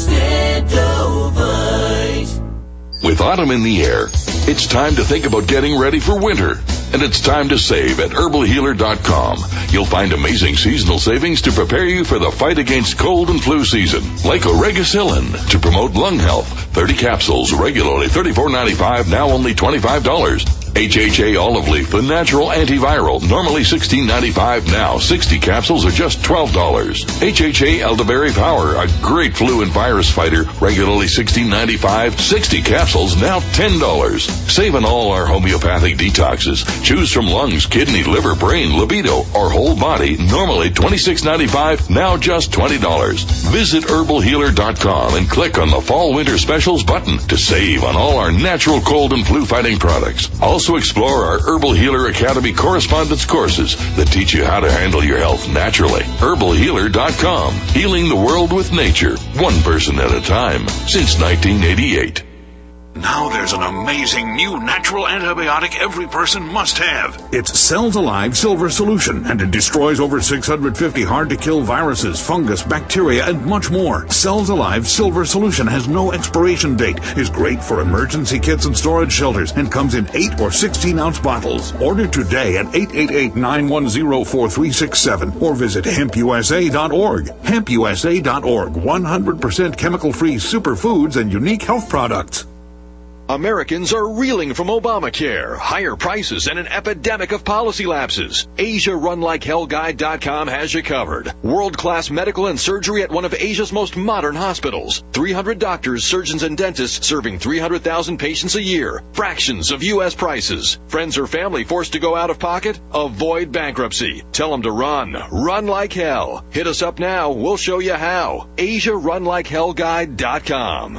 Extendovite. With autumn in the air, it's time to think about getting ready for winter. And it's time to save at herbalhealer.com. You'll find amazing seasonal savings to prepare you for the fight against cold and flu season. Like Oregacillin to promote lung health. 30 capsules, regularly $34.95, now only $25. HHA Olive Leaf, the natural antiviral, normally $16.95, now 60 capsules are just $12. HHA Elderberry Power, a great flu and virus fighter, regularly $16.95, 60 capsules, now $10. Save on all our homeopathic detoxes. Choose from lungs, kidney, liver, brain, libido, or whole body, normally $26.95, now just $20. Visit herbalhealer.com and click on the Fall Winter Specials button to save on all our natural cold and flu fighting products. Also explore our Herbal Healer Academy correspondence courses that teach you how to handle your health naturally. herbalhealer.com. Healing the world with nature, one person at a time, since 1988. Now there's an amazing new natural antibiotic every person must have. It's Cells Alive Silver Solution, and it destroys over 650 hard-to-kill viruses, fungus, bacteria, and much more. Cells Alive Silver Solution has no expiration date, is great for emergency kits and storage shelters, and comes in 8 or 16-ounce bottles. Order today at 888-910-4367 or visit hempusa.org. Hempusa.org, 100% chemical-free superfoods and unique health products. Americans are reeling from Obamacare, higher prices, and an epidemic of policy lapses. AsiaRunLikeHellGuide.com has you covered. World-class medical and surgery at one of Asia's most modern hospitals. 300 doctors, surgeons, and dentists serving 300,000 patients a year. Fractions of U.S. prices. Friends or family forced to go out of pocket? Avoid bankruptcy. Tell them to run. Run like hell. Hit us up now. We'll show you how. AsiaRunLikeHellGuide.com.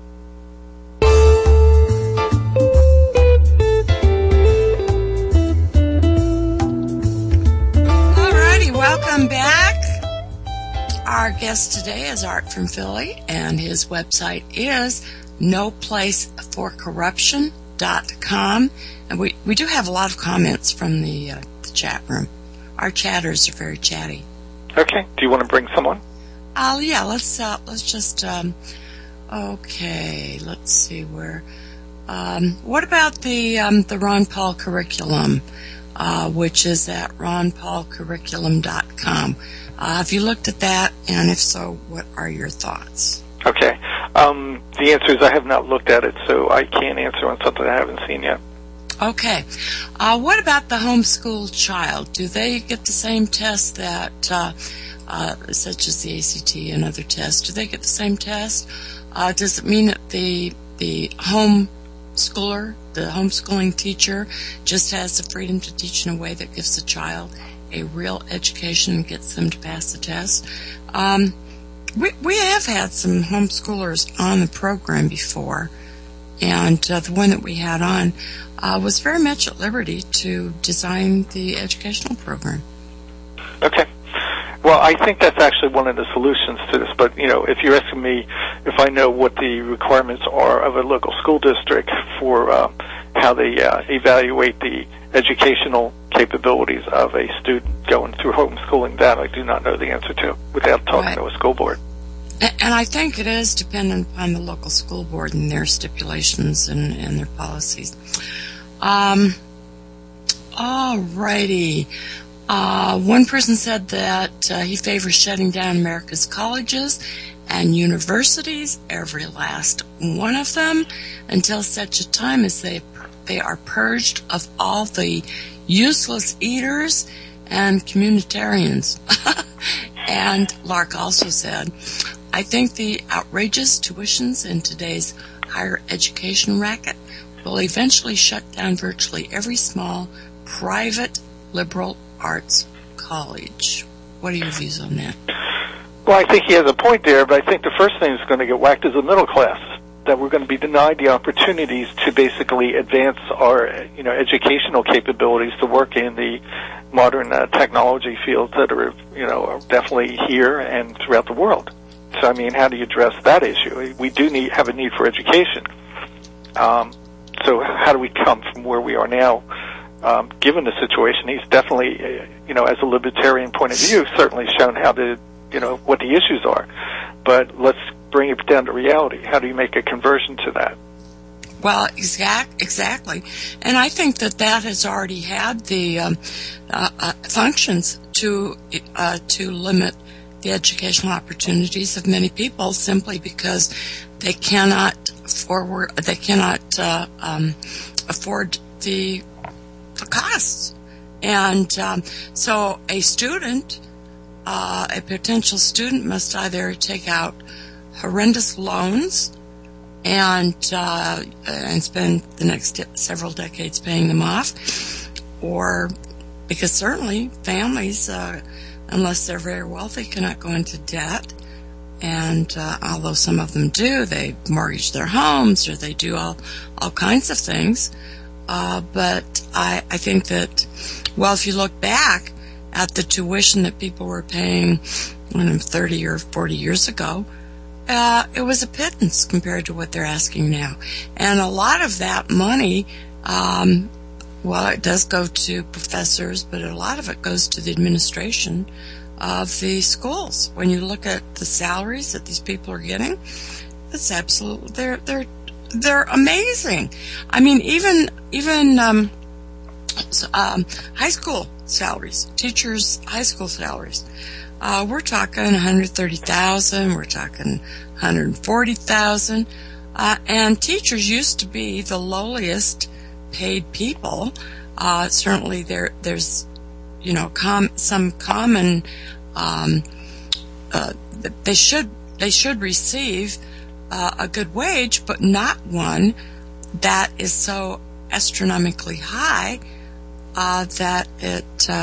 Welcome back. Our guest today is Art from Philly, and his website is noplaceforcorruption.com. And we do have a lot of comments from the chat room. Our chatters are very chatty. Okay. Do you want to bring someone? Yeah. Let's just. Okay. Let's see where. What about the Ron Paul curriculum? Which is at ronpaulcurriculum.com. Have you looked at that? And if so, what are your thoughts? Okay. The answer is I have not looked at it, so I can't answer on something I haven't seen yet. Okay. What about the homeschooled child? Do they get the same test that, such as the ACT and other tests, do they get the same test? Does it mean that the homeschooler, the homeschooling teacher, just has the freedom to teach in a way that gives the child a real education and gets them to pass the test? We have had some homeschoolers on the program before, and the one that we had on was very much at liberty to design the educational program. Okay. Well, I think that's actually one of the solutions to this. But, if you're asking me if I know what the requirements are of a local school district for how they evaluate the educational capabilities of a student going through homeschooling, that I do not know the answer to without talking to a school board. And I think it is dependent upon the local school board and their stipulations and their policies. Alrighty. One person said that he favors shutting down America's colleges and universities, every last one of them, until such a time as they are purged of all the useless eaters and communitarians. And Lark also said, I think the outrageous tuitions in today's higher education racket will eventually shut down virtually every small private liberal arts college. What are your views on that? Well, I think he has a point there, but I think the first thing that's going to get whacked is the middle class, that we're going to be denied the opportunities to basically advance our, educational capabilities to work in the modern technology fields that are, are definitely here and throughout the world. So, I mean, how do you address that issue? We do have a need for education. So how do we come from where we are now, given the situation? He's definitely, as a libertarian point of view, certainly shown how to, what the issues are. But let's bring it down to reality. How do you make a conversion to that? Well, exactly. And I think that has already had the functions to limit the educational opportunities of many people simply because they cannot afford the costs. And so a student, a potential student, must either take out horrendous loans and spend the next several decades paying them off, or because certainly families, unless they're very wealthy, cannot go into debt. And although some of them do, they mortgage their homes or they do all kinds of things. But I think that, well, if you look back at the tuition that people were paying 30 or 40 years ago, it was a pittance compared to what they're asking now. And a lot of that money, it does go to professors, but a lot of it goes to the administration of the schools. When you look at the salaries that these people are getting, it's absolutely, they're amazing. I mean, even high school salaries, teachers' high school salaries. We're talking $130,000. We're talking $140,000. And teachers used to be the lowliest paid people. Certainly, there's some common. They should receive a good wage, but not one that is so astronomically high that it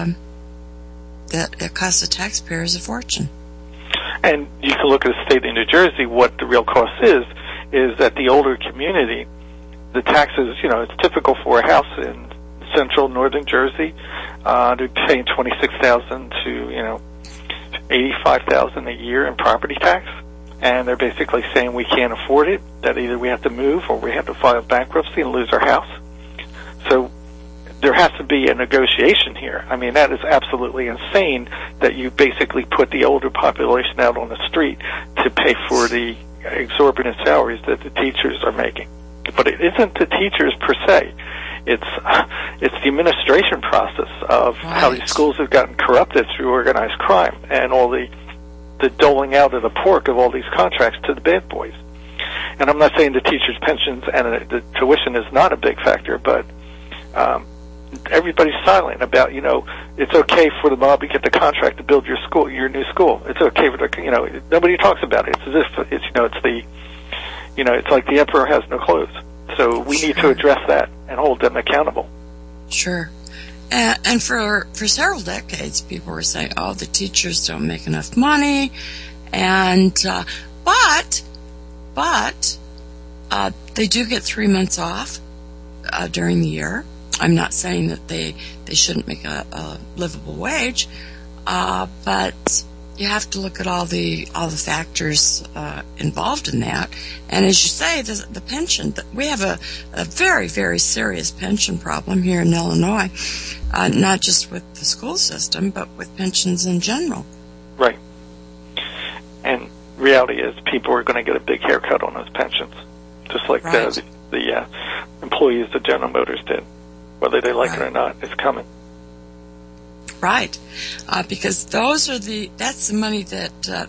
costs the taxpayers a fortune. And you can look at the state of New Jersey. What the real cost is that the older community, the taxes, it's typical for a house in central northern Jersey, they're paying $26,000 to $85,000 a year in property tax, and they're basically saying we can't afford it. That either we have to move or we have to file bankruptcy and lose our house. So there has to be a negotiation here. I mean, that is absolutely insane that you basically put the older population out on the street to pay for the exorbitant salaries that the teachers are making. But it isn't the teachers per se. It's the administration process of how these schools have gotten corrupted through organized crime and all the doling out of the pork of all these contracts to the bad boys. And I'm not saying the teachers' pensions and the tuition is not a big factor, but everybody's silent about, it's okay for the mob to get the contract to build your school, your new school. It's okay for the, nobody talks about it. It's as if it's, it's like the emperor has no clothes. So we need to address that and hold them accountable. Sure. And for several decades, people were saying, oh, the teachers don't make enough money. And, but they do get 3 months off, during the year. I'm not saying that they shouldn't make a livable wage, but you have to look at all the factors involved in that. And as you say, the pension, we have a very, very serious pension problem here in Illinois, not just with the school system, but with pensions in general. Right. And reality is people are going to get a big haircut on those pensions, just like the employees of General Motors did. Whether they like it or not, it's coming. Right, because that's the money that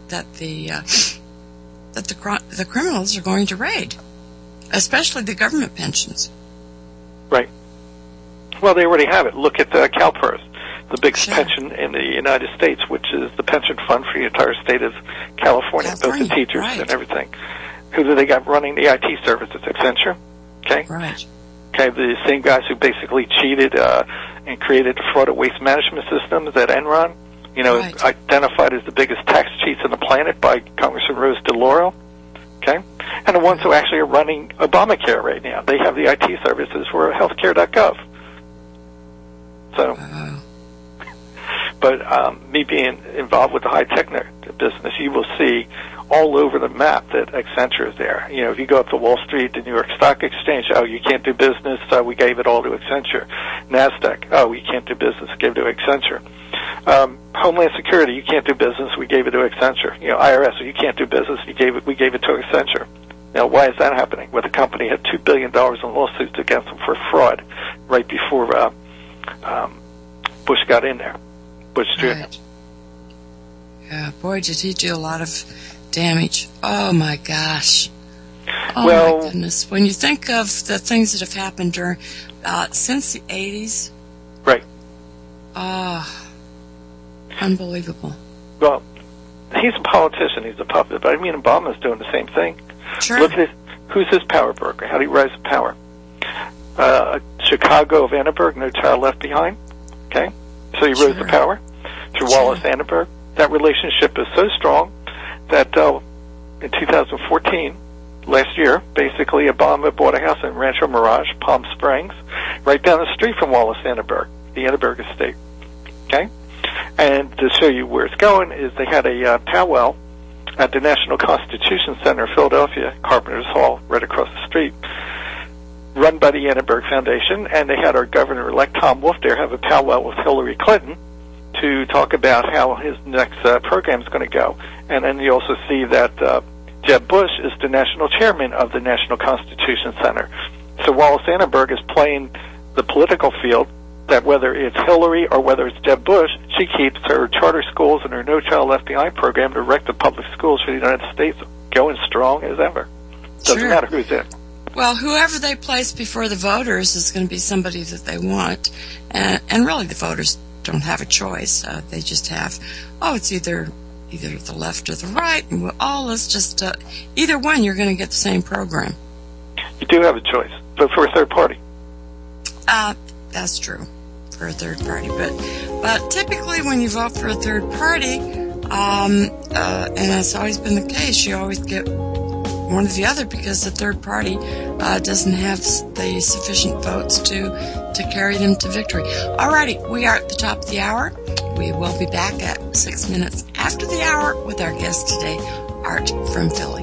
the criminals are going to raid, especially the government pensions. Right. Well, they already have it. Look at CalPERS, the biggest pension in the United States, which is the pension fund for the entire state of California, both the teachers and everything. Who do they got running the IT services? Accenture. Okay. Right. Okay, the same guys who basically cheated and created fraud at waste management systems at Enron, identified as the biggest tax cheats on the planet by Congressman Rose DeLauro. Okay, and the ones who actually are running Obamacare right now, they have the IT services for healthcare.gov. So, but me being involved with the high-tech business, you will see all over the map that Accenture is there. If you go up to Wall Street, the New York Stock Exchange, you can't do business, we gave it all to Accenture. NASDAQ, you can't do business, gave it to Accenture. Homeland Security, you can't do business, we gave it to Accenture. IRS, you can't do business, we gave it to Accenture. Now, why is that happening? Well, the company had $2 billion in lawsuits against them for fraud right before Bush got in there, Bush Jr. Right. Yeah, boy, did he do a lot of damage. Oh, my gosh. Oh, my goodness. When you think of the things that have happened since the 80s. Right. Unbelievable. Well, he's a politician. He's a puppet. But, Obama's doing the same thing. Sure. Look at who's his power broker? How did he rise to power? Chicago of Annenberg, No Child Left Behind. Okay? So he rose to power through Wallace Annenberg. That relationship is so strong that in 2014, last year, basically Obama bought a house in Rancho Mirage, Palm Springs, right down the street from Wallace Annenberg, the Annenberg estate. Okay? And to show you where it's going is they had a powwow at the National Constitution Center in Philadelphia, Carpenter's Hall, right across the street, run by the Annenberg Foundation, and they had our governor-elect Tom Wolf there have a powwow with Hillary Clinton to talk about how his next program is going to go. And then you also see that Jeb Bush is the national chairman of the National Constitution Center. So Wallace Annenberg is playing the political field that whether it's Hillary or whether it's Jeb Bush, she keeps her charter schools and her No Child Left Behind program to direct the public schools for the United States going strong as ever. Doesn't matter who's in. Well, whoever they place before the voters is going to be somebody that they want. And really the voters don't have a choice. They just have, it's either the left or the right. And let's just, either one, you're going to get the same program. You do have a choice. Vote for a third party. That's true. For a third party. But typically when you vote for a third party, and that's always been the case, you always get one or the other because the third party doesn't have the sufficient votes to carry them to victory. Alrighty, we are at the top of the hour. We will be back at 6 minutes after the hour with our guest today, Art from Philly.